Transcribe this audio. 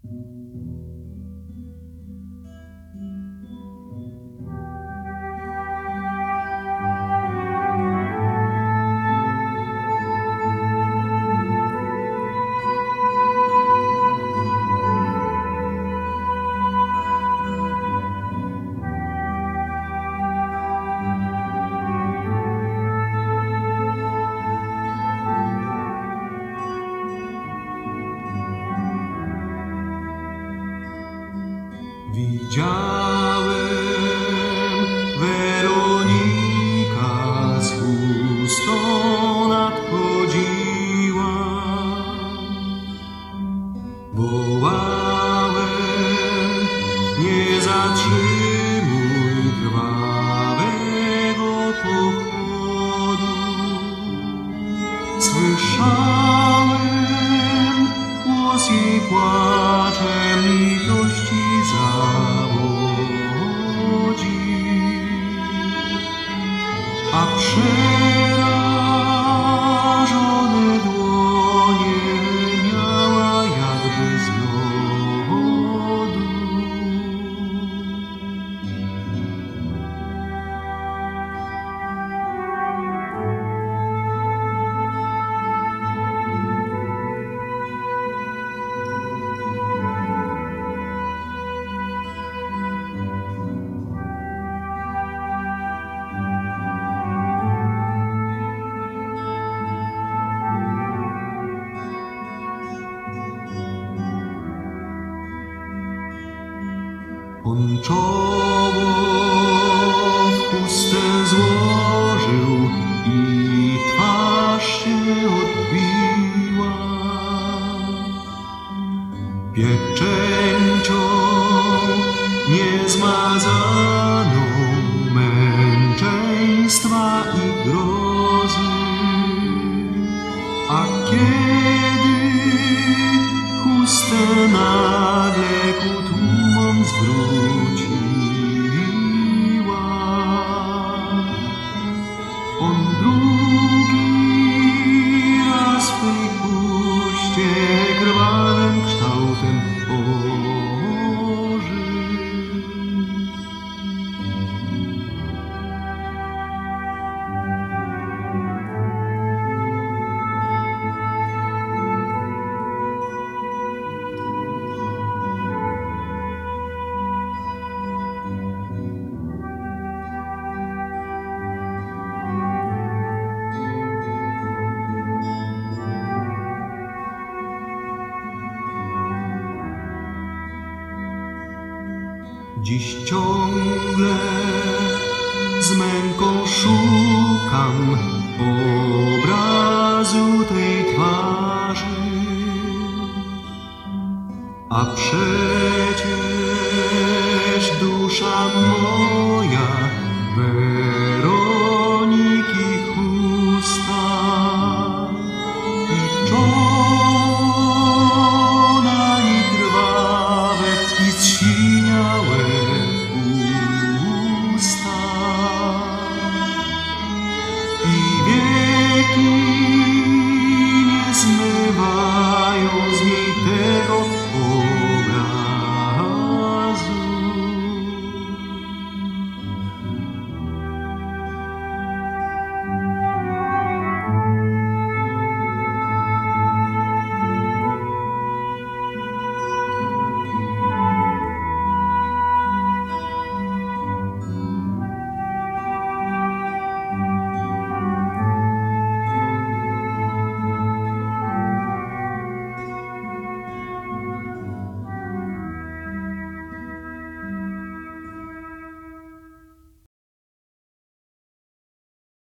Widziałem Weronika z chustą nadchodziła. Wołałem, nie zatrzymuj krwawego pochodu. Słyszałem głos jej płaczem litości zawodzi, a przerażone dłonie miała jakby z lodu. On czoło w chustę złożył i twarz się odbiła. Pieczęcią niezmazaną męczeństwa i grozy. A kiedy chustę nagle ku tłumom zwróciła, on drugi raz w tej puście krwawym kształtem ożył. Dziś ciągle z męką szukam obrazu tej twarzy, a przecież dusza moja